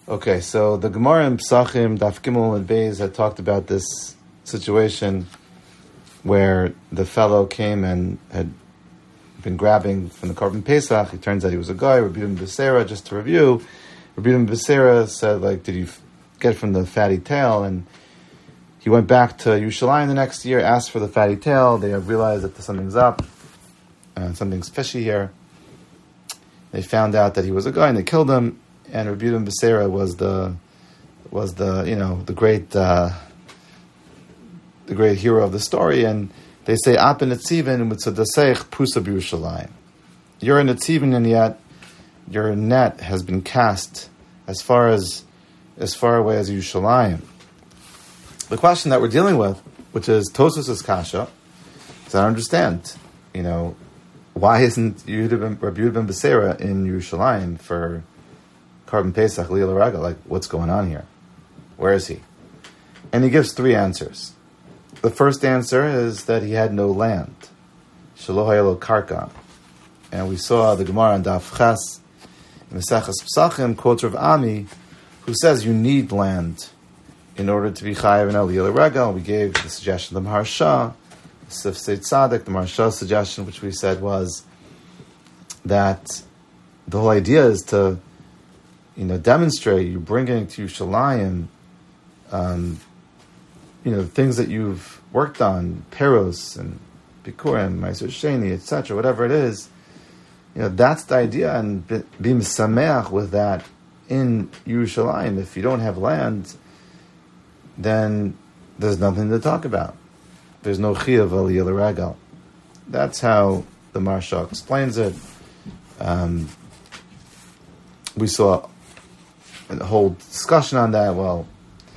Okay, so the Gemara in Psachim, Daf Gimel and Beis had talked about this situation where the fellow came and had been grabbing from the Korban Pesach. It turns out he was a guy, Rabbi Yehuda ben Beseira. Just to review, Rabbi Yehuda ben Beseira said, did you get from the fatty tail? And he went back to Yerushalayim the next year, asked for the fatty tail. They realized that something's up, something's fishy here. They found out that he was a guy and they killed him. And Rabbi Yehuda ben Beseira was the great hero of the story. And they say, "Apen etzivin mitzadaseich prusa b'Yerushalayim." You're a etzivin, and yet your net has been cast as far away as Yerushalayim. The question that we're dealing with, which is Tosfos' kasha, is I don't understand. Why isn't Rabbi Yehuda ben Beseira in Yerushalayim for Korban Pesach Liyal Raga? What's going on here? Where is he? And he gives three answers. The first answer is that he had no land. Shelo haya lo karka. And we saw the Gemara on Daf Ches, in Maseches Pesachim, quotes Rav Ami, who says you need land in order to be chayav in Liyal Raga. We gave the suggestion of the Maharsha, Sifsei Tzaddik, the Maharsha's suggestion, which we said was that the whole idea is to demonstrate, you bring it to Yerushalayim, things that you've worked on, Peros and Bikurim, Ma'aser Sheni, etc., whatever it is, that's the idea, and be misameach with that in Yerushalayim. If you don't have land, then there's nothing to talk about. There's no chiyuv aliyah l'regal. That's how the Maharsha explains it. We saw a whole discussion on that. Well,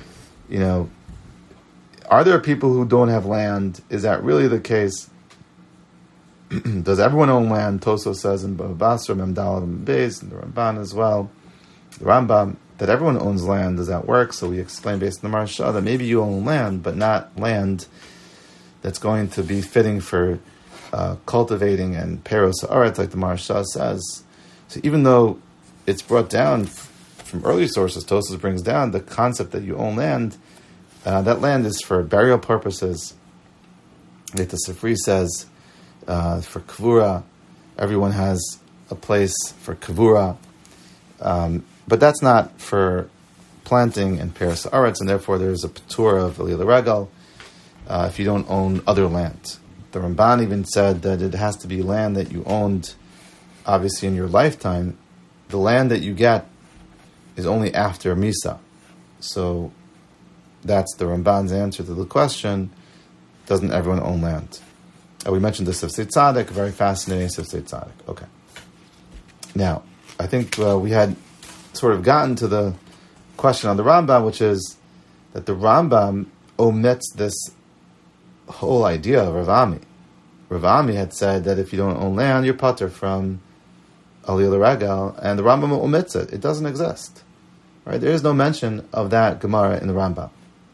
are there people who don't have land? Is that really the case? Does everyone own land? Toso says in Bava Basra, Memdal and Beis, and the Ramban as well, the Rambam, that everyone owns land. Does that work? So we explain based on the Maharsha that maybe you own land, but not land that's going to be fitting for cultivating and peros haaretz, like the Maharsha says. So even though it's brought down from early sources, Tosfos brings down the concept that you own land. That land is for burial purposes. Like the Sifri says, for kavura, everyone has a place for kavura, but that's not for planting and peros haaretz, and therefore there's a patur of aliyah l'regal if you don't own other land. The Ramban even said that it has to be land that you owned, obviously, in your lifetime. The land that you get is only after Misa. So that's the Ramban's answer to the question, doesn't everyone own land? We mentioned the Sifsei Tzaddik, very fascinating Sifsei Tzaddik. Okay. Now, I think we had sort of gotten to the question on the Rambam, which is that the Rambam omits this whole idea of Rav Ami. Rav Ami had said that if you don't own land, you're patur from aliyah l'regal, and the Rambam omits it. It doesn't exist. Right? There is no mention of that Gemara in the Rambam.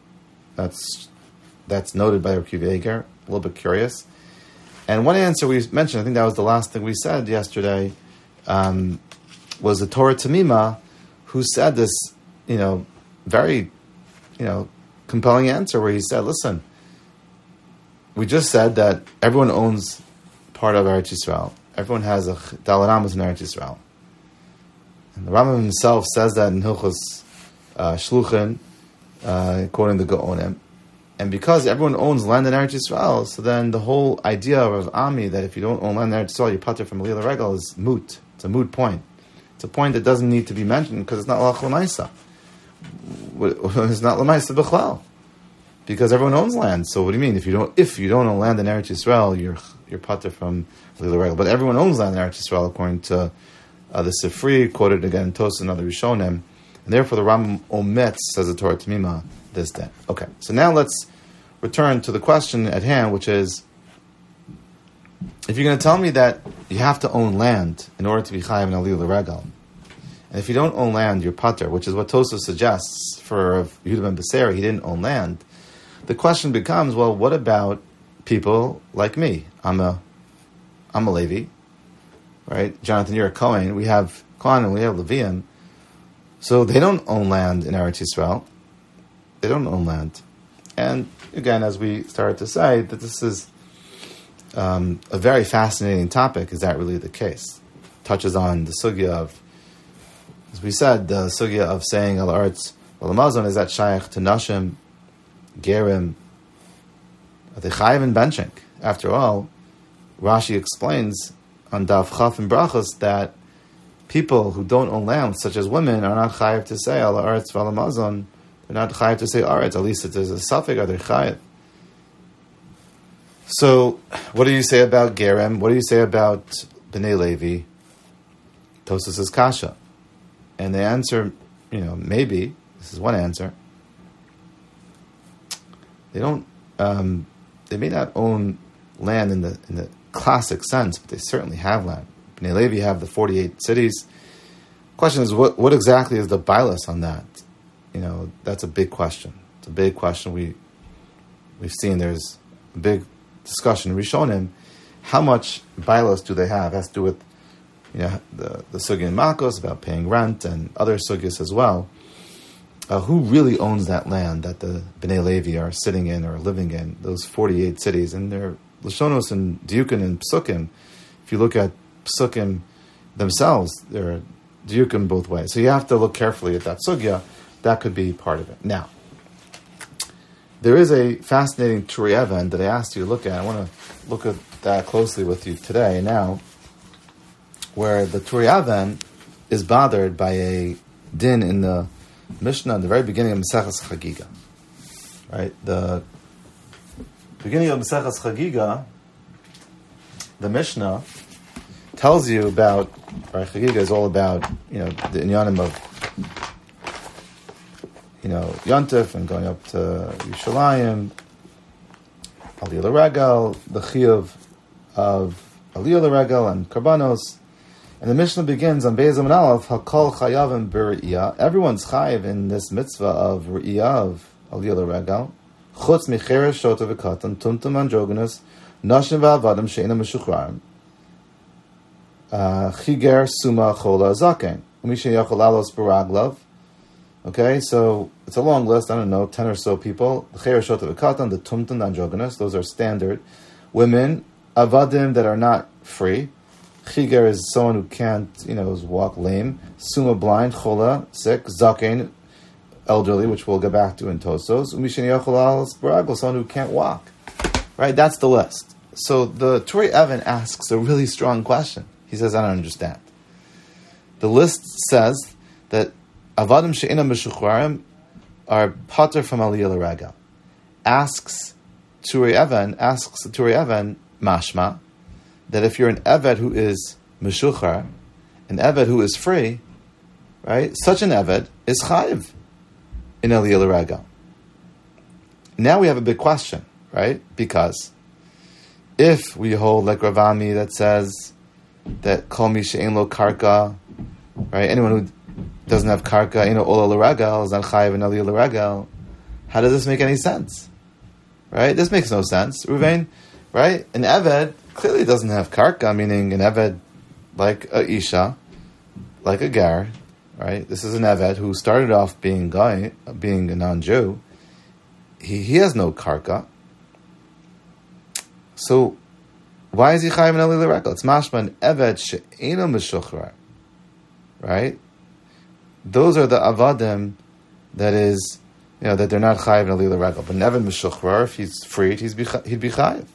That's noted by Rav Akiva Eiger. A little bit curious. And one answer we mentioned, I think that was the last thing we said yesterday, was the Torah Tamima, who said this, very, compelling answer where he said, listen, we just said that everyone owns part of Eretz Yisrael. Everyone has a Daled Amos in Eretz Yisrael. And the Rambam himself says that in Hilchos Shluchin, quoting the Gaonim. And because everyone owns land in Eretz Yisrael, so then the whole idea of Ami, that if you don't own land in Eretz Yisrael, you're patur from aliyah l'regal, is moot. It's a moot point. It's a point that doesn't need to be mentioned because it's not Lach L'maisa. It's not L'maisa B'chlal. Because everyone owns land. So what do you mean? If you don't own land in Eretz Yisrael, you're patur from aliyah l'regal. But everyone owns land in Eretz Yisrael, according to the Sifri, quoted again in Tosfos and other Rishonim. And therefore the Rambam omits, says the Torah Tamima, this day. Okay, so now let's return to the question at hand, which is, if you're going to tell me that you have to own land in order to be chayav in aliyah l'regal, and if you don't own land, you're patur, which is what Tosfos suggests for Yehuda ben Beseira, he didn't own land. The question becomes, well, what about people like me? I'm a Levi, right? Jonathan, you're a Kohen. We have Kohen and we have Leviim. So they don't own land in Eretz Yisrael. They don't own land. And again, as we started to say, that this is a very fascinating topic. Is that really the case? Touches on the sugya of, as we said, the sugya of saying al arts al amazon, is that shaykh to nashim, gerim, are they chayiv and benching? After all, Rashi explains on Daf Chaf and Brachos that people who don't own land, such as women, are not chayiv to say al arts al amazon. They're not chayiv to say aretz. At least if there's a suffix, are they chayiv? So, what do you say about Gerem? What do you say about Bnei Levi? Tosas is kasha. And the answer, maybe, this is one answer. They don't, they may not own land in the classic sense, but they certainly have land. Bnei Levi have the 48 cities. Question is, what exactly is the bilas on that? That's a big question. It's a big question. We've seen there's a big discussion in Rishonim. How much bilos do they have? It has to do with the sugya in Makos about paying rent and other sugyas as well. Who really owns that land that the Bnei Levi are sitting in or living in, those 48 cities? And they're Lashonos and Diukin and Psukim. If you look at Psukim themselves, they're Diukim both ways. So you have to look carefully at that sugya. That could be part of it. Now, there is a fascinating Turei Even that I asked you to look at. I want to look at that closely with you today now, where the Turei Even is bothered by a din in the Mishnah at the very beginning of Maseches Chagiga. Right? The beginning of Maseches Chagiga, the Mishnah tells you about, right, Chagiga is all about, the inyanim of Yontif and going up to Yerushalayim, Aliyah L'Regel, the Chiyuv of Aliyah L'Regel and Karbanos. And the Mishnah begins on Beis Amud Aleph, Hakol Chayavim B'Re'iyah. Everyone's chayiv in this mitzvah of Re'iyah, of Aliyah L'Regel. Chutz Micheres Shota V'Katan, Tumtum Androgonus, Nashim V'Avadim She'ena Meshuchrarim, Chiger Suma Chola Zaken, Umishen Yachol Alos B'Raglav. Okay, so it's a long list, 10 or so people. The Cheir Shota V'Katan, the Tumtum Androgonus, those are standard. Women, Avadim that are not free. Chiger is someone who can't, is walk lame. Suma blind, Chola, sick. Zaken, elderly, which we'll get back to in Tosos. Umishen Yachol Alos B'Raglav, someone who can't walk. Right, that's the list. So the Turei Even asks a really strong question. He says, I don't understand. The list says that Avadim she'ena meshuchrarim are pater from Aliyah L'Regel. Asks the Turei Even, mashma, that if you're an Eved who is meshuchar, an Eved who is free, right, such an Eved is chayiv in Aliyah L'Regel. Now we have a big question, right? Because if we hold like Rav Ami that says that kol mi she'en lo karka, right, anyone who doesn't have karka, ola l'regel, is not chayiv in aliyah l'regel. How does this make any sense? Right? This makes no sense. Ruvain, right? An Eved clearly doesn't have karka, meaning an Eved like a Isha, like a Gar, right? This is an Eved who started off being a non-Jew. He has no karka. So, why is he chayiv in aliyah l'regel? It's mashma an Eved she'ena meshuchrar, right? Those are the avadim that is, that they're not chayiv in aliyah l'regel. But never meshuchrar, if he's freed, he'd be chayiv.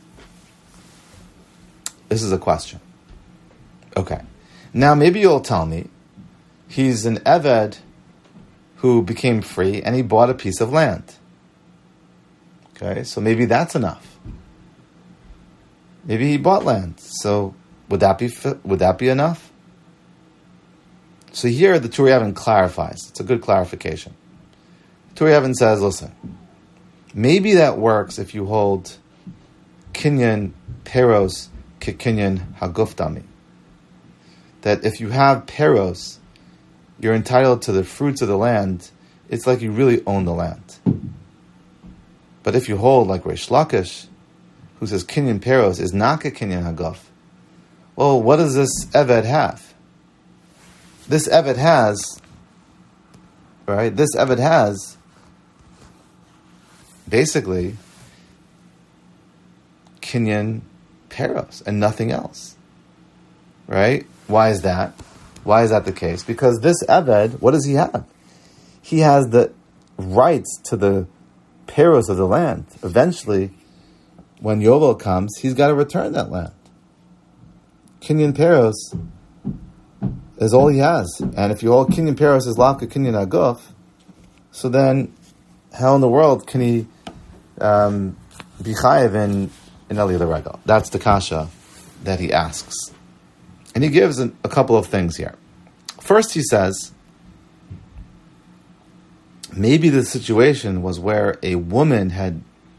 This is a question. Okay. Now maybe you'll tell me, he's an Eved who became free and he bought a piece of land. Okay, so maybe that's enough. Maybe he bought land. So would that be enough? So here the Turei Even clarifies. It's a good clarification. Turei Even says, listen, maybe that works if you hold kinyan peros kikinyan haguftami. That if you have peros, you're entitled to the fruits of the land. It's like you really own the land. But if you hold like Reish Lakish, who says kinyan peros is not kinyan haguf, well, what does this Eved have? This Eved has right? This Eved has basically Kinyan Peros and nothing else, right? Why is that? Why is that the case? Because this Eved, what does he have? He has the rights to the Peros of the land. Eventually, when Yovel comes, he's got to return that land. Kinyan Peros is all he has. And if you hold Kinyan Peros is Lavka Kinyan Aguf, so then how in the world can he be chayiv in Aliyah L'Regel? That's the kasha that he asks. And he gives a couple of things here. First, he says, maybe the situation was where a woman had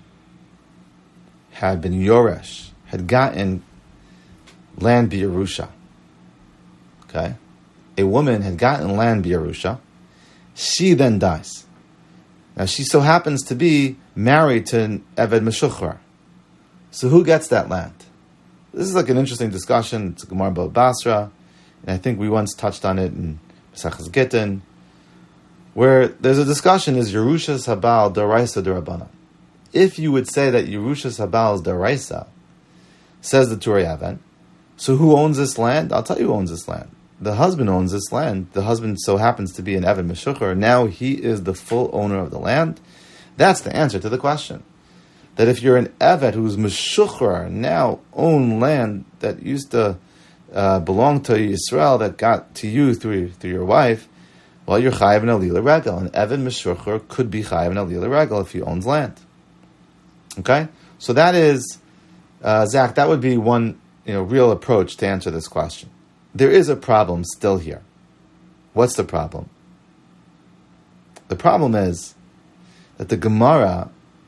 been Yoresh, had gotten land B'Yerusha. Okay? A woman had gotten land B'Yerusha. She then dies. Now, she so happens to be married to an Eved Meshuchar. So who gets that land? This is like an interesting discussion. It's a Gemara Bava Basra, and I think we once touched on it in Maseches Gittin, where there's a discussion, is Yerushas Habal D'Oraisa D'Rabbanan? If you would say that Yerushas Habal is D'Oraisa, says the Turei Even, so who owns this land? I'll tell you who owns this land. The husband owns this land. The husband so happens to be an Eved Meshuchar. Now he is the full owner of the land. That's the answer to the question. That if you're an Evet who's Meshuchar, now own land that used to belong to Yisrael, that got to you through your wife, well, you're chayiv in Aliyah L'Regel. An Evet Meshuchar could be chayiv in Aliyah L'Regel if he owns land. Okay? So that is, Zach, that would be one real approach to answer this question. There is a problem still here. What's the problem? The problem is that the Gemara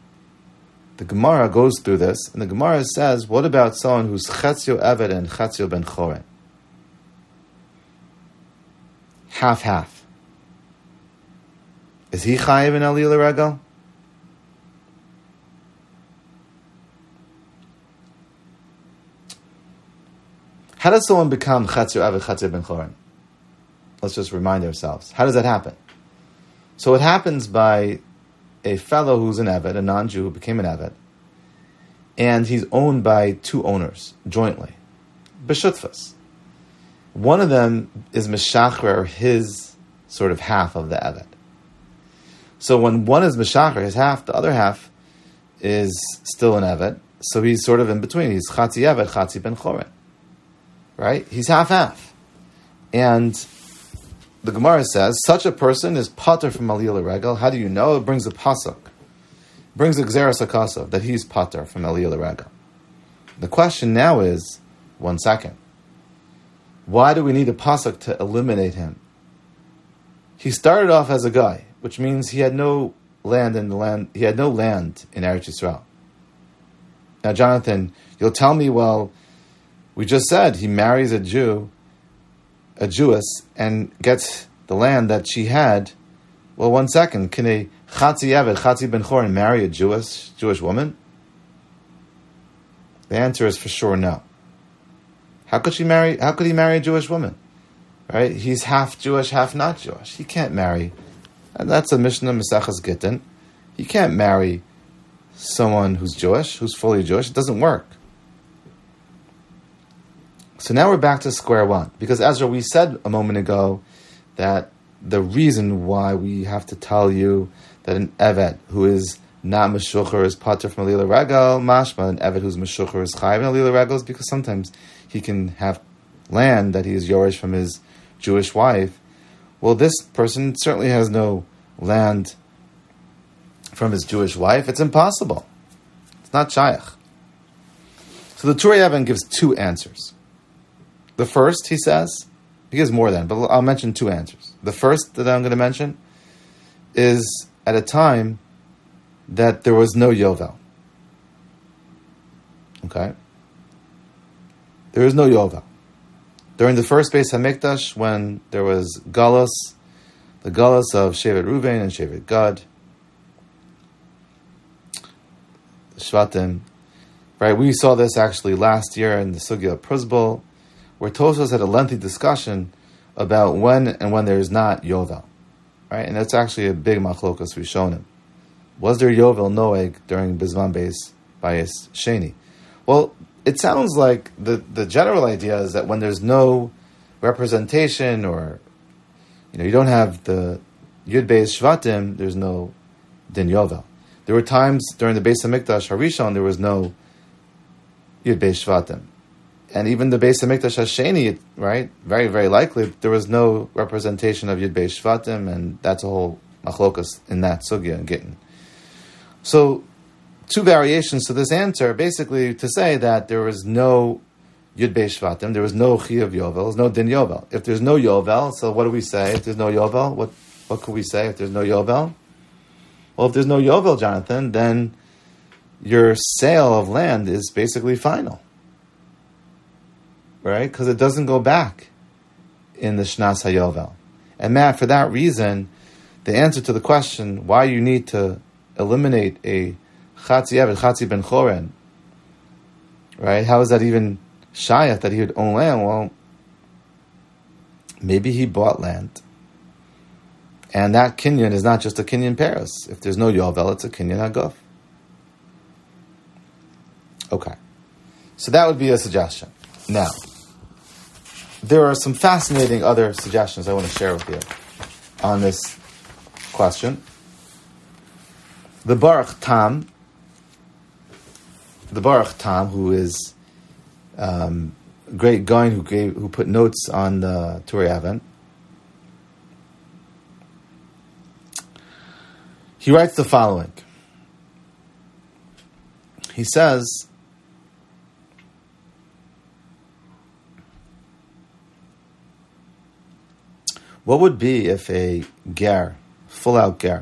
goes through this, and the Gemara says, what about someone who's Chetzio Eved and Chetzio Ben Choren? Half. Is he chayiv in Aliyah L'Regel? How does someone become Chetzio Eved, Chetzio Ben Choren? Let's just remind ourselves. How does that happen? So it happens by a fellow who's an Eved, a non-Jew who became an Eved, and he's owned by two owners jointly, b'shutfas. One of them is Meshacher, his sort of half of the Eved. So when one is Meshacher, his half, the other half is still an Eved, so he's sort of in between. He's Chatzi Eved, Chatzi Ben Choren. Right? He's half. And the Gemara says, such a person is pater from Aliyah L'Regel. How do you know? It brings a pasuk. It brings a Gzeras HaKasav, that he's pater from Aliyah L'Regel. The question now is, 1 second. Why do we need a pasuk to eliminate him? He started off as a guy, which means he had no land in Eretz Yisrael. Now, Jonathan, you'll tell me, well, we just said he marries a Jewess, and gets the land that she had. Well, 1 second. Can a Chatzi Eved, Chatzi Ben Choren marry a Jewish woman? The answer is for sure no. How could he marry a Jewish woman? Right? He's half Jewish, half not Jewish. He can't marry. And that's a Mishnah Maseches Gittin. He can't marry someone who's Jewish, who's fully Jewish. It doesn't work. So now we're back to square one. Because Ezra, we said a moment ago that the reason why we have to tell you that an Evet who is not Meshuchar is pater from Aliyah L'Regel, mashma, an Evet who's Meshuchar is chayiv in Aliyah L'Regel, is because sometimes he can have land that he is Yoresh from his Jewish wife. Well, this person certainly has no land from his Jewish wife. It's impossible. It's not shayach. So the Turei Even gives two answers. The first, he says, he gives more than, but I'll mention two answers. The first that I'm going to mention is at a time that there was no Yovel. Okay? There is no Yovel. During the first Beis HaMikdash, when there was Galus, the Galus of Shevet Ruvain and Shevet Gad, Shvatim, right? We saw this actually last year in the Sugya of Pruzbul, where Tosfos had a lengthy discussion about when and when there is not Yovel. right? And that's actually a big machlokas Rishonim. Was there Yovel Noeg during Bizman Beis Bayis Sheni? Well, it sounds like the general idea is that when there's no representation, or you don't have the Yud Beis Shvatim, there's no Din Yovel. There were times during the Beis Hamikdash Harishon there was no Yud Beis Shvatim, and even the Beis Hamikdash Hasheni, right? Very, very likely there was no representation of Yud Beis Shvatim, and that's a whole machlokas in that sugya and Gittin. So, two variations to this answer, basically to say that there was no Yud Beis Shvatim, there was no Chi of Yovel, there's no Din Yovel. If there's no Yovel, so what do we say? If there's no Yovel, what could we say if there's no Yovel? Well, if there's no Yovel, Jonathan, then your sale of land is basically final. Right? Because it doesn't go back in the Shnas HaYovel. And Matt, for that reason, the answer to the question why you need to eliminate a Chatzi Eved, Chatzi Ben Choren, right? How is that even shayach that he would own land? Well, maybe he bought land. And that kinyan is not just a kinyan Paris. If there's no Yovel, it's a kinyan Haguf. Okay. So that would be a suggestion. Now, there are some fascinating other suggestions I want to share with you on this question. The Baruch Tam, who is a great guy who put notes on the Turei Even, he writes the following. He says, what would be if a ger, full-out ger,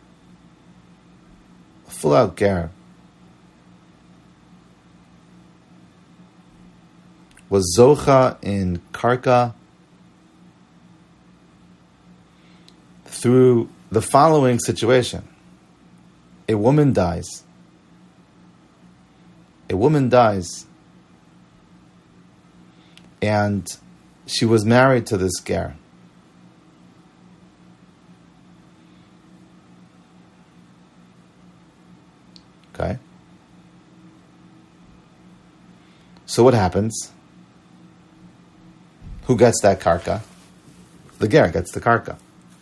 was zocha in karka through the following situation? A woman dies. And she was married to this ger. Okay. So what happens? Who gets that karka? The ger gets the karka.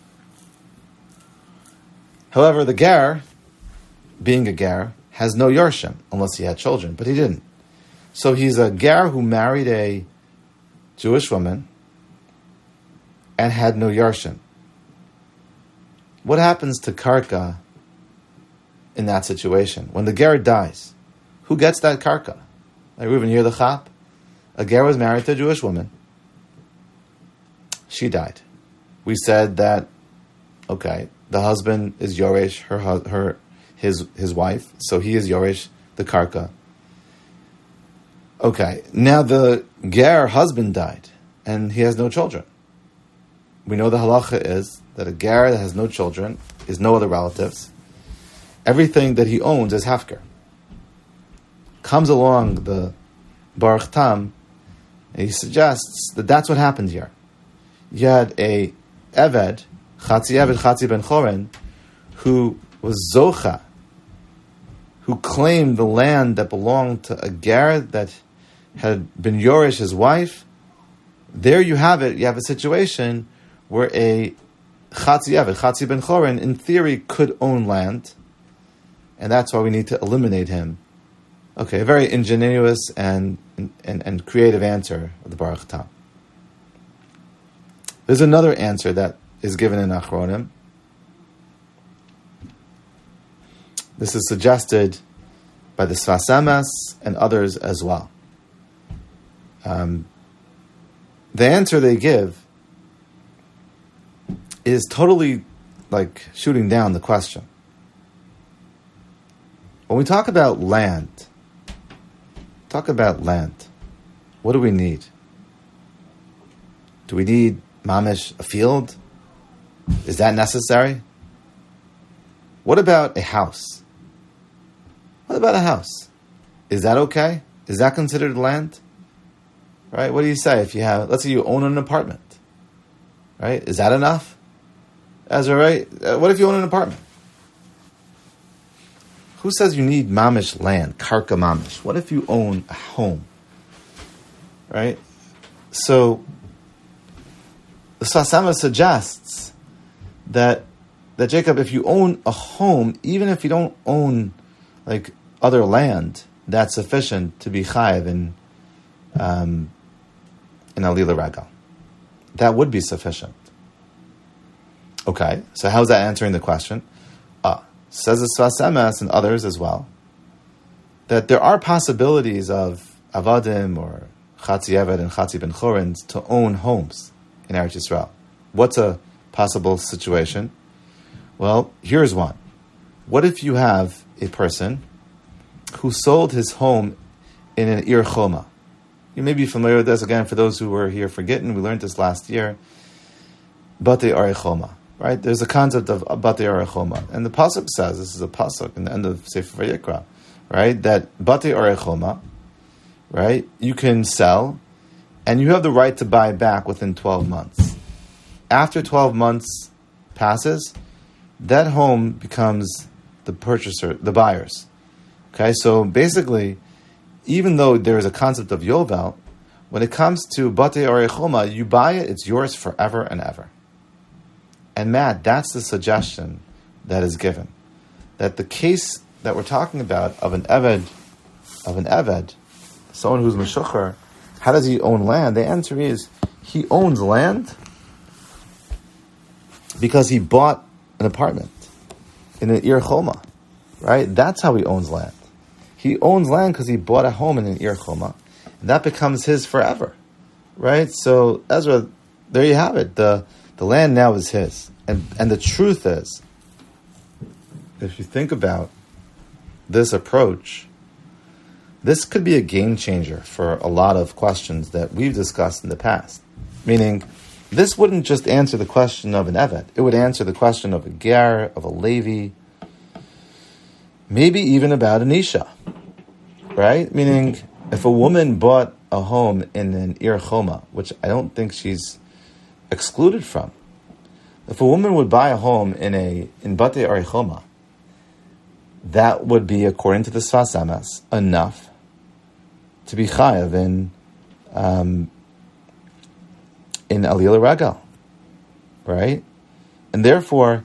However, the ger, being a ger, has no yorshim, unless he had children, but he didn't. So he's a ger who married a Jewish woman and had no yorshim. What happens to karka in that situation? When the ger dies, who gets that karka? Like Reuven, you're the chap. A ger was married to a Jewish woman. She died. We said that, okay, the husband is Yoresh, his wife, so he is Yoresh, the karka. Okay, now the ger husband died, and he has no children. We know the halacha is that a ger that has no children is no other relatives. Everything that he owns is hefker. Comes along the Baruch Tam, and he suggests that that's what happened here. You had a Eved, Chatzi Ben Choren, who was Zocha, who claimed the land that belonged to a ger that had been Yoresh, his wife. There you have it. You have a situation where a Chatzi Ben Choren, in theory, could own land, and that's why we need to eliminate him. Okay, a very ingenious and creative answer of the Baruch Tam. There's another answer that is given in Achronim. This is suggested by the Sfas Emes and others as well. The answer they give is totally like shooting down the question. When we talk about land, what do we need? Do we need mamish, a field? Is that necessary? What about a house? Is that okay? Is that considered land? Right? What do you say if you have, let's say you own an apartment, right? Is that enough? Ezra, right? What if you own an apartment? Who says you need mamish land, karka mamish? What if you own a home? Right? So, the Sfas Emes suggests that Jacob, if you own a home, even if you don't own like other land, that's sufficient to be chayiv in alila regal. That would be sufficient. Okay, so how's that answering the question? Says the Sfas Emes and others as well, that there are possibilities of avadim or chatzi eved and chatzi ben chorin to own homes in Eretz Yisrael. What's a possible situation? Well, here's one. What if you have a person who sold his home in an Ir Choma? You may be familiar with this. Again, for those who were here forgetting, we learned this last year. Batei Arei Choma, right? There's a concept of Batei Arei Choma. And the Pasuk says, this is a Pasuk in the end of Sefer Vayikra, right? That Batei Arei Choma, right? You can sell, and you have the right to buy back within 12 months. After 12 months passes, that home becomes the purchaser, the buyer's. Okay, so basically, even though there is a concept of Yovel, when it comes to Batei Arei Choma, you buy it, it's yours forever and ever. And Matt, that's the suggestion that is given. That the case that we're talking about of an Eved, someone who's Meshucher, how does he own land? The answer is, he owns land because he bought an apartment in an Ir Choma, right? That's how he owns land. He owns land because he bought a home in an Ir Choma, and that becomes his forever, right? So Ezra, there you have it. The land now is his, and the truth is, if you think about this approach, this could be a game changer for a lot of questions that we've discussed in the past. Meaning, this wouldn't just answer the question of an Eved. It would answer the question of a Ger, of a Levi, maybe even about an Isha, right? Meaning, if a woman bought a home in an Ir Choma, which I don't think she's excluded from, if a woman would buy a home in Batei Arei Choma, that would be, according to the Sfas Emes, enough to be chayav in alila regal, right? And therefore,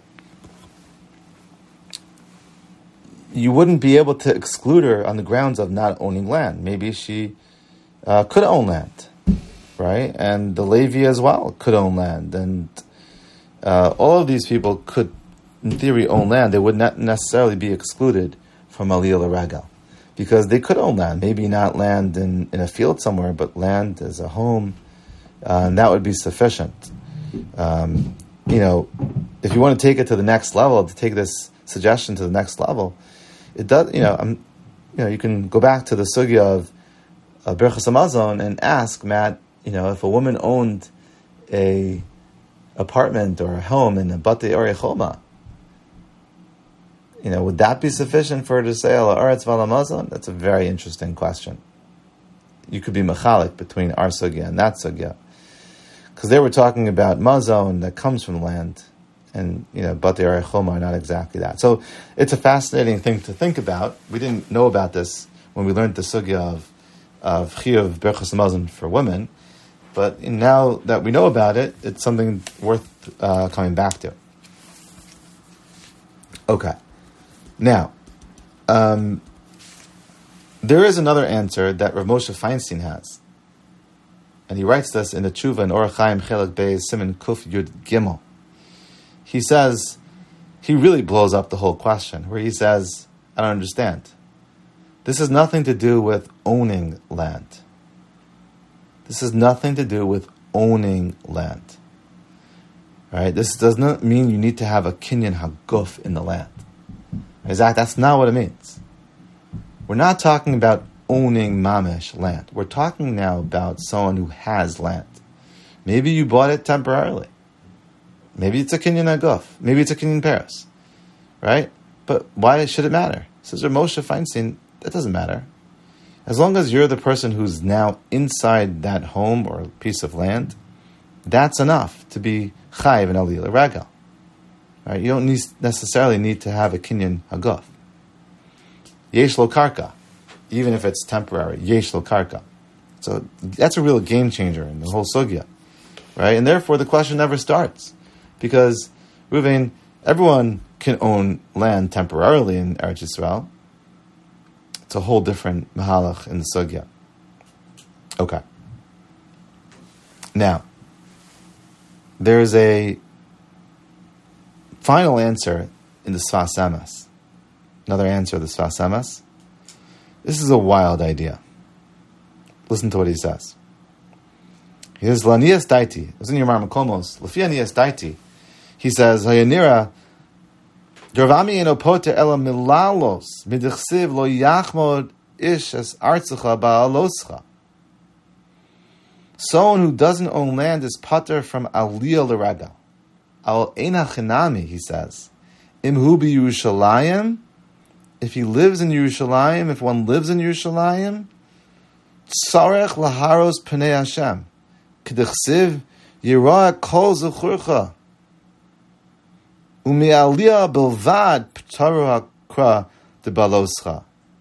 you wouldn't be able to exclude her on the grounds of not owning land. Maybe she could own land, right? And the Levi as well could own land. And all of these people could, in theory, own land. They would not necessarily be excluded from alila regal, because they could own land. Maybe not land in a field somewhere, but land as a home. And that would be sufficient. If you want to take it to the next level, to take this suggestion to the next level, it does. You can go back to the sugya of Birchas Hamazon and ask Matt. If a woman owned a apartment or a home in a Batei Arei Choma, would that be sufficient for her to say Ala Aretz V'Ala Mazon? That's a very interesting question. You could be machalik between our sugya and that sugya, because they were talking about mazon that comes from land, and Batei Arei Choma are not exactly that. So it's a fascinating thing to think about. We didn't know about this when we learned the sugya of chiyuv Birchas Hamazon for women, but now that we know about it, it's something worth coming back to. Okay, now there is another answer that Rav Moshe Feinstein has. And he writes this in the Tshuva in Orach Chaim Chelik Beis Siman Kuf Yud Gimel. He says, he really blows up the whole question, where he says, I don't understand. This has nothing to do with owning land. This has nothing to do with owning land. Right? This does not mean you need to have a kinyan haguf in the land. Exactly, that's not what it means. We're not talking about owning mamish land. We're talking now about someone who has land. Maybe you bought it temporarily. Maybe it's a kinyan aguf. Maybe it's a kinyan paris. Right? But why should it matter? Says Rav Moshe Feinstein, that doesn't matter. As long as you're the person who's now inside that home or piece of land, that's enough to be chayiv and alila regal. Right? You don't necessarily need to have a kinyan haguf. Yesh lo karka, even if it's temporary. Yesh lo karka. So that's a real game changer in the whole sugya, right? And therefore the question never starts, because Ruvain, everyone can own land temporarily in Eretz Yisrael. It's a whole different mahalach in the sugya. Okay. Now, there's a final answer in the Sfas Emes. Another answer of the Sfas Emes. This is a wild idea. Listen to what he says. He says, Lanias daiti. It was in your Marmakomos. Lefi anias daiti. He says, Hayanira, Dravami eno poter ela milalos, midichsiv lo yachmod ish es artzucha ba'aloscha. Someone who doesn't own land is pater from aliyah l'raga. Al eina chinami, he says. Imhu bi Yerushalayim. If he lives in Yerushalayim, if one lives in Yerushalayim, tzarech laharos pnei Hashem. K'dechsiv yirah kol zechurcha. Umi aliyah bilvad p'taru hakra debaloscha.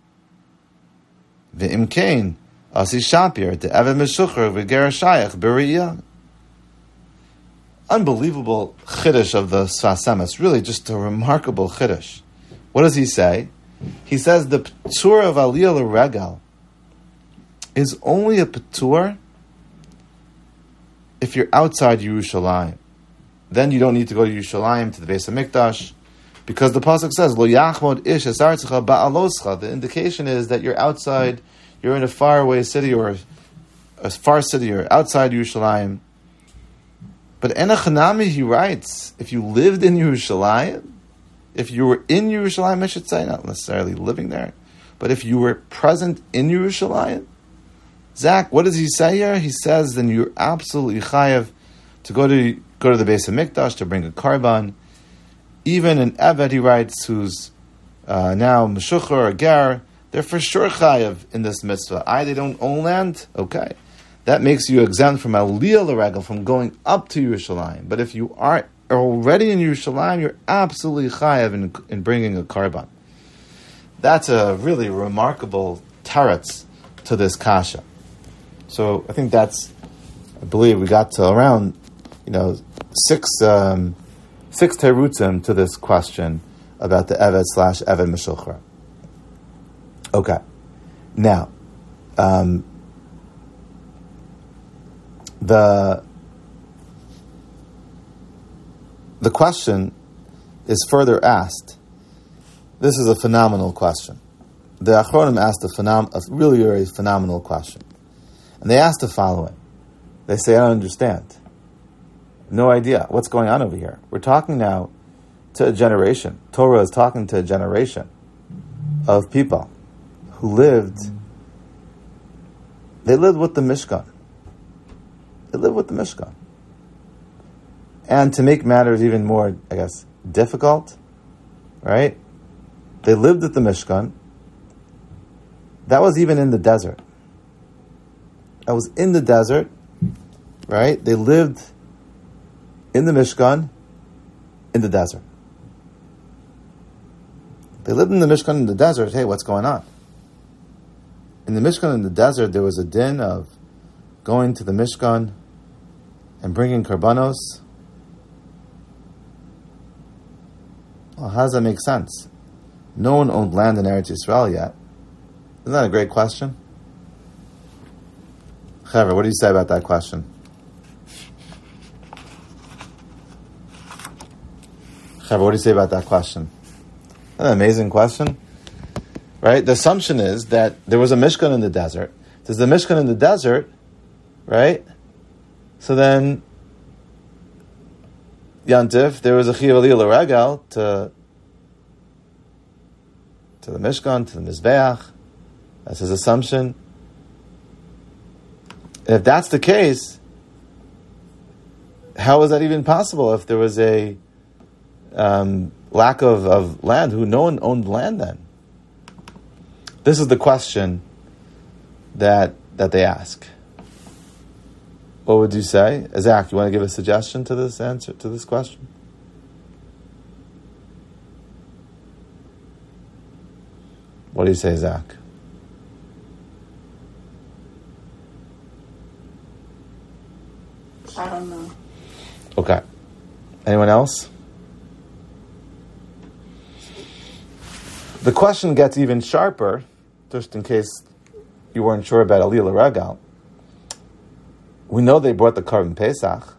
Ve'im kein, asi shapir, de'evet meshucher v'ger shayach b'riyah. Unbelievable chiddush of the Sfas Emes. Really just a remarkable chiddush. What does he say? He says the P'tur of Aliyah L'Regal is only a P'tur if you're outside Yerushalayim. Then you don't need to go to Yerushalayim, to the Beis HaMikdash, because the Pasuk says, Lo yachmod ish esartzecha ba'aloscha. The indication is that you're outside, you're in a faraway city or a far city or outside Yerushalayim. But Enochanami, he writes, if you lived in Yerushalayim, if you were in Yerushalayim, I should say, not necessarily living there, but if you were present in Yerushalayim, Zach, what does he say here? He says, then you're absolutely chayav to go to the Beis HaMikdash, to bring a karban. Even an Evet, he writes, who's now Meshucher or Ger, they're for sure chayav in this mitzvah. They don't own land? Okay. That makes you exempt from Aliyah L'Regel, from going up to Yerushalayim. But if you are already in Yerushalayim, you're absolutely chayav in bringing a karban. That's a really remarkable teretz to this kasha. So I think I believe we got to around, six terutzim to this question about the Evet / Evet Meshucher. Okay. Now, the question is further asked. This is a phenomenal question. The Achronim asked a really, really phenomenal question. And they asked the following. They say, I don't understand. No idea what's going on over here. We're talking now to a generation. Torah is talking to a generation of people who lived with the Mishkan. They lived with the Mishkan. And to make matters even more, I guess, difficult, right? They lived at the Mishkan. That was even in the desert. That was in the desert, right? They lived in the Mishkan in the desert. They lived in the Mishkan in the desert. Hey, what's going on? In the Mishkan in the desert, there was a din of going to the Mishkan and bringing karbanos. Well, how does that make sense? No one owned land in Eretz Yisrael yet. Isn't that a great question? Chaver, what do you say about that question? Chaver, what do you say about that question? Isn't that an amazing question? Right? The assumption is that there was a Mishkan in the desert. There's the Mishkan in the desert, right? So then, Yantif, there was a Chiyav Aliyah L'Regel to the Mishkan, to the Mizbeach. That's his assumption. And if that's the case, how is that even possible if there was a lack of land? No one owned land then? This is the question that they ask. What would you say? Zach, you want to give a suggestion to this answer, to this question? What do you say, Zach? I don't know. Okay. Anyone else? The question gets even sharper, just in case you weren't sure about Aliyah L'Regal. We know they brought the Korban Pesach.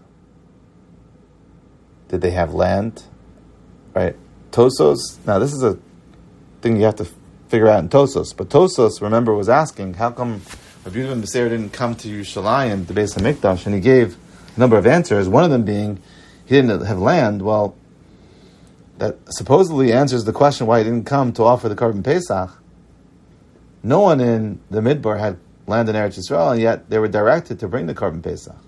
Did they have land? Right? Tosos. Now, this is a thing you have to figure out in Tosos. But Tosos, remember, was asking, how come Rabbi Yehuda ben Beseir didn't come to Yerushalayim, the Beis HaMikdash, and he gave a number of answers, one of them being he didn't have land. Well, that supposedly answers the question why he didn't come to offer the Korban Pesach. No one in the Midbar had land in Eretz Yisrael, and yet they were directed to bring the Korban Pesach.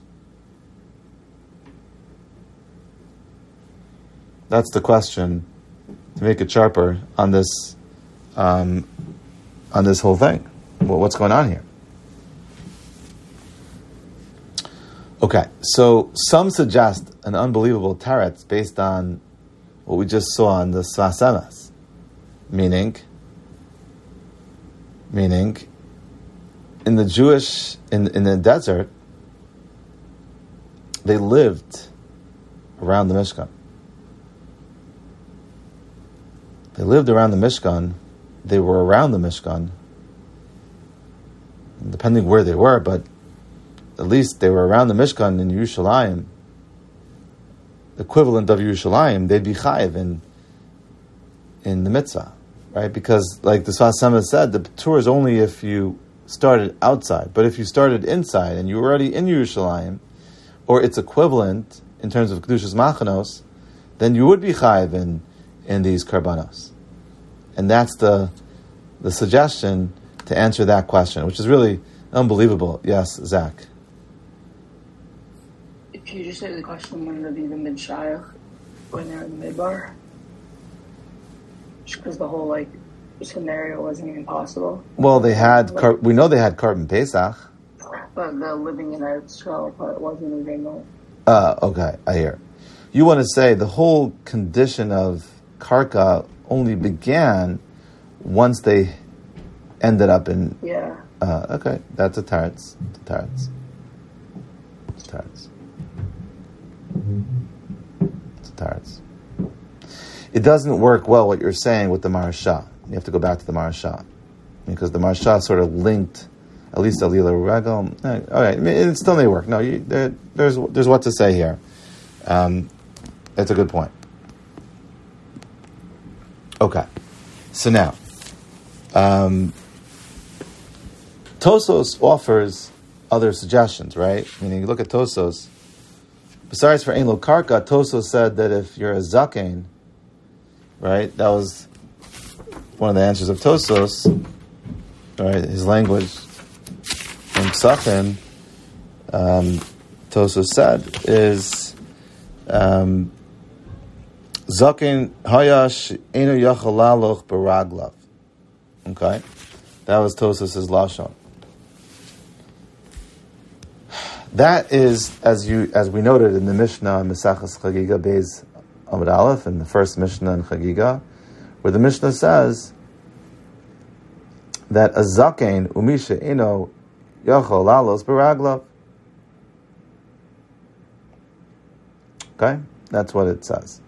That's the question, to make it sharper on this whole thing. Well, what's going on here? Okay, so some suggest an unbelievable teretz based on what we just saw in the Sfas Emes, meaning in the desert, they lived around the Mishkan. They lived around the Mishkan. They were around the Mishkan, depending where they were, but at least they were around the Mishkan in Yerushalayim, equivalent of Yerushalayim. They'd be chayiv in the mitzvah, right? Because, like the Sfas Emes said, the tour is only if you started outside. But if you started inside and you were already in Yerushalayim, or its equivalent in terms of Kedushas Machanos, then you would be chayiv in these karbanos. And that's the suggestion to answer that question, which is really unbelievable. Yes, Zach? If you just say the question when they're the mid-shayach, when they're in the midbar, just because the whole scenario wasn't even possible. Well, they had we know they had Korban Pesach, but the living in Eretz Yisrael part wasn't even. Okay, I hear. You want to say the whole condition of karka only began once they ended up in. Yeah. Okay, that's a teretz. It's a teretz. It doesn't work well what you're saying with the Maharsha. You have to go back to the Maharsha, because the Maharsha sort of linked, at least Aliyah L'Regal. All right, it still may work. No, there's what to say here. That's a good point. Okay, so now, Tosos offers other suggestions, right? Meaning, you look at Tosos. Besides for Ein Lo Karka, Tosos said that if you're a Zakein, right, that was one of the answers of Tosos, right, his language in Psachim, Tosos said, is Zakein Hayash Einu Yachal Laloch Baraglav. Okay? That was Tosos' Lashon. That is, as we noted in the Mishnah in Mesachas Chagiga Beis Amud Aleph, in the first Mishnah in Chagiga, where the Mishnah says that a zakein umisha ino yachol lalos baraglav. Okay, that's what it says.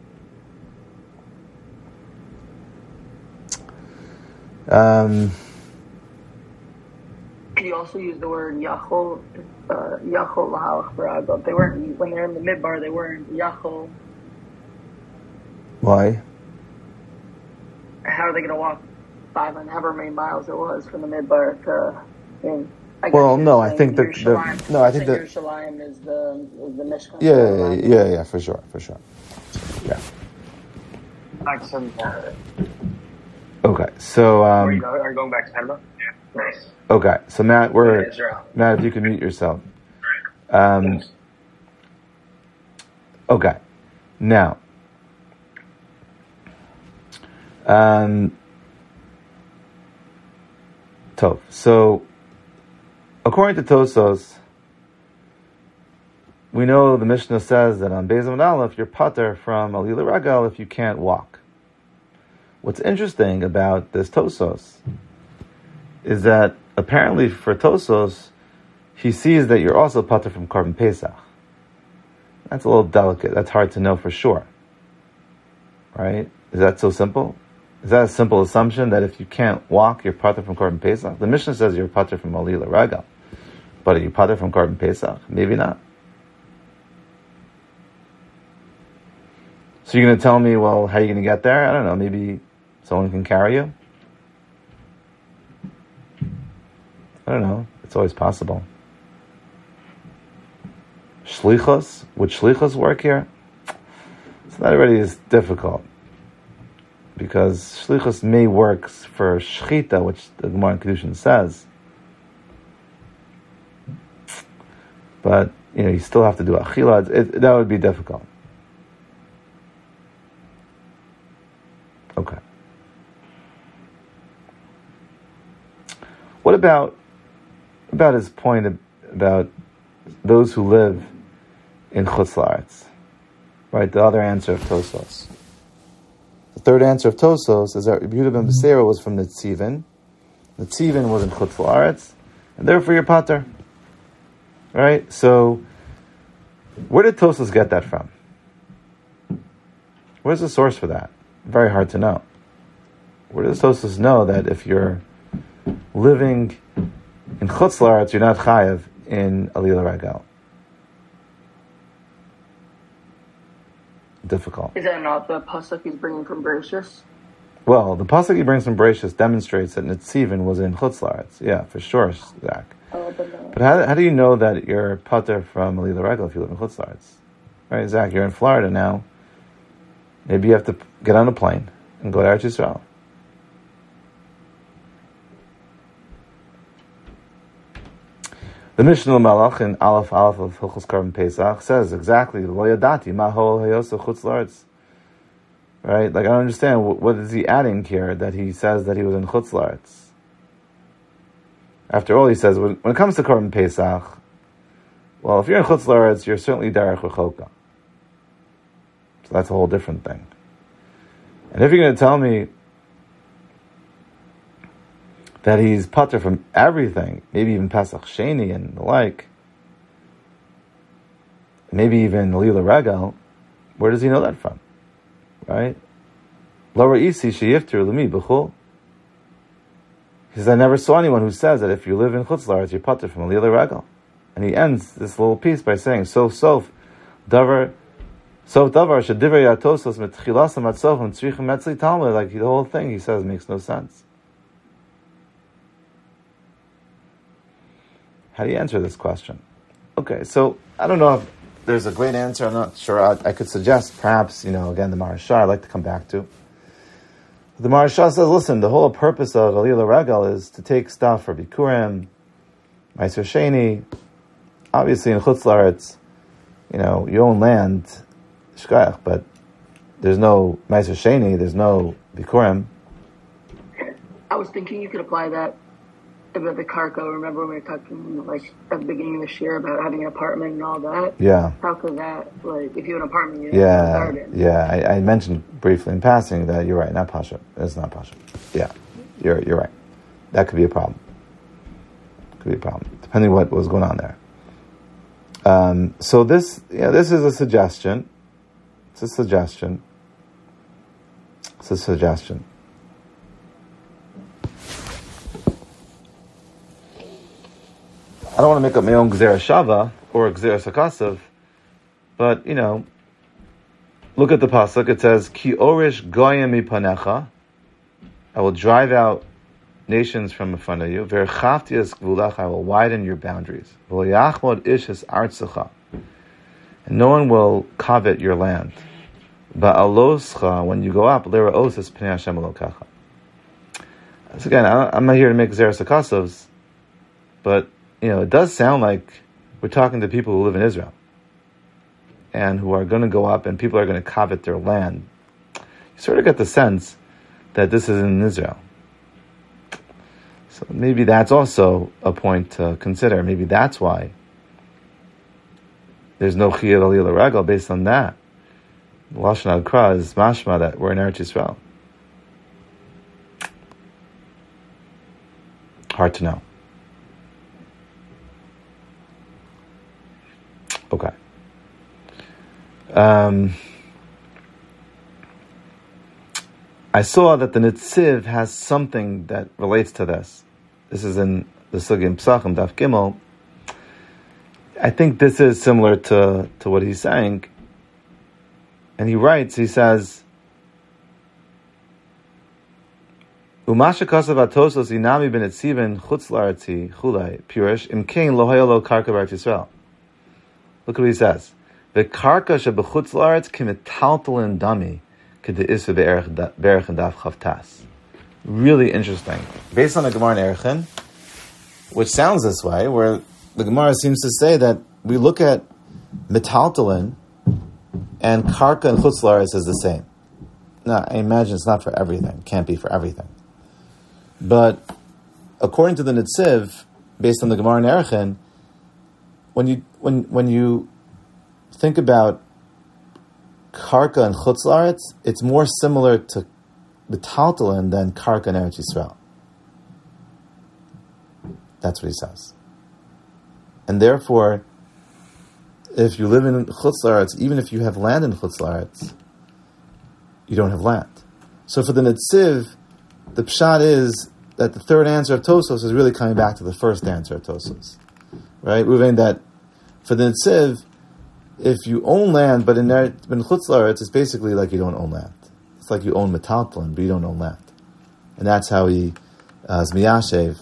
Could you also use the word yachol lahalach baraglav? They weren't, when they're in the midbar, they weren't yachol. Why? How are they going to walk 500, however many miles it was from the midbar to? I think that Yerushalayim is the Mishkan. Yeah, for sure. Yeah. Okay, so are you going back to Panama? Yeah. Nice. Okay, so Matt, Matt, if you can mute yourself. Okay, now. So, according to Tosos, we know the Mishnah says that on Beis Amud Aleph, you're pater from Aliyah L'Regal if you can't walk. what's interesting about this Tosos is that apparently for Tosos, he sees that you're also pater from Korban Pesach. That's a little delicate. That's hard to know for sure. Right? Is that so simple? Is that a simple assumption that if you can't walk, you're pater from Korban Pesach? The Mishnah says you're pater from Alila Ragal. But are you pater from Korban Pesach? Maybe not. So you're going to tell me, well, how are you going to get there? I don't know. Maybe someone can carry you? I don't know. It's always possible. Shlichus? Would shlichus work here? So that already is difficult. Because shlichus may work for shchita, which the Gemara in Kedushin says. But, you still have to do achila. That would be difficult. Okay. What about his point about those who live in Chutz La'aretz? Right, the other answer of Tosos. The third answer of Tosos is that Rabbi Yehuda ben Beseira was from Netzivin. Netzivin was in Chutz La'aretz, and therefore you're pater. Right? So, where did Tosos get that from? Where's the source for that? Very hard to know. Where does Tosos know that if you're living in Chutz La'aretz, you're not chayav in Alila Ragal? Difficult. Is that not the pasuk he's bringing from Bereshis? Well, the pasuk he brings from Bereshis demonstrates that Netzivin was in Chutz La'aretz. Yeah, for sure, Zach. But how do you know that you're pater from Alila Ragal if you live in Chutz La'aretz? Right, Zach, you're in Florida now. Maybe you have to get on a plane and go to Eretz Yisrael. The Mishnah Malach in Aleph of Hilchos Korban Pesach says exactly, Lo yadati ma hol hayosa chutz la'aretz. Right? Like, I don't understand, what is he adding here that he says that he was in Chutz La'aretz? After all, he says, when it comes to Korban Pesach, well, if you're in Chutz La'aretz, you're certainly Derech Rechoka. So that's a whole different thing. And if you're going to tell me that he's pater from everything, maybe even Pesach Sheni and the like, maybe even Alila Ragal, where does he know that from? Right? Lo ra'isi sheyiftir l'mi b'chul. He says, I never saw anyone who says that if you live in Chutz La'aretz, you're pater from Alila Ragal. And he ends this little piece by saying, sof davar shedivrei Tosos mitchilasam atzofim tzrichim metzli talmud. Like, the whole thing he says makes no sense. How do you answer this question? Okay, so I don't know if there's a great answer. I'm not sure. I could suggest perhaps, again, the Maharsha I'd like to come back to. The Maharsha says, listen, the whole purpose of Alila Ragal is to take stuff for Bikurim, Meiser Sheni. Obviously in Chutz La'aretz, you own land, Shkayach, but there's no Meiser Sheni, there's no Bikurim. I was thinking you could apply that about the Karko. Remember when we were talking at the beginning of this year about having an apartment and all that? Yeah. How could that, if you have an apartment, you have a garden? Yeah, I mentioned briefly in passing that you're right, not Pasha. It's not Pasha. Yeah, you're right. That could be a problem. Depending what was going on there. So this is a suggestion. It's a suggestion. I don't want to make up my own Gzera Shava or Gzera Sakasav, but, look at the pasuk. It says, Ki orish goyim mipanecha, I will drive out nations from in front of you. Verchafti es gvulach, I will widen your boundaries. V'yachmod ish es artzecha, and no one will covet your land. Ba'aloscha, when you go up, leraos es pnei Hashem elokecha. So again, I'm not here to make Gzera Sakasavs, but it does sound like we're talking to people who live in Israel and who are going to go up and people are going to covet their land. You sort of get the sense that this is in Israel. So maybe that's also a point to consider. Maybe that's why there's no Chiyuv Alila Ragal based on that. Lashon HaKra is mashma that we're in Eretz Yisrael. hard to know. Okay. I saw that the Netziv has something that relates to this. This is in the Sugim Psachim, Daf Gimel. I think this is similar to what he's saying. And he writes, he says, Umasha kasav atosos inami ben etziven chutz la'aretzi chulai purish imkein lo hayalo karka b'Eretz Yisrael. Look what he says. The karka shebechutz la'aretz kimetaltalin dami k'de'isa be'erech and daf chavtas. Really interesting. Based on the Gemara in Erechin, which sounds this way, where the Gemara seems to say that we look at metaltalin and karka and chutz la'aretz is the same. Now, I imagine it's not for everything. It can't be for everything. But according to the Netziv, based on the Gemara in Erechin, when you think about karka and chutz la'aretz, it's more similar to metaltalin than karka and Eretz Yisrael. That's what he says. And therefore, if you live in chutz la'aretz, even if you have land in chutz la'aretz, you don't have land. So for the Netziv, the pshat is that the third answer of Tosos is really coming back to the first answer of Tosos. Right? Ruvain, that for the Netziv, if you own land, but in chutz la'aretz, it's basically like you don't own land. It's like you own metaltalin, but you don't own land. And that's how he, Zmiyashev,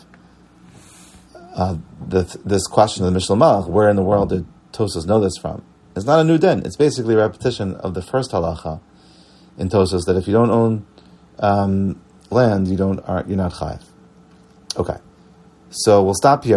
this question of the Mishnah Malach, where in the world did Tosos know this from? It's not a new din. It's basically a repetition of the first halacha in Tosos, that if you don't own land, you're not chayiv. Okay, so we'll stop here.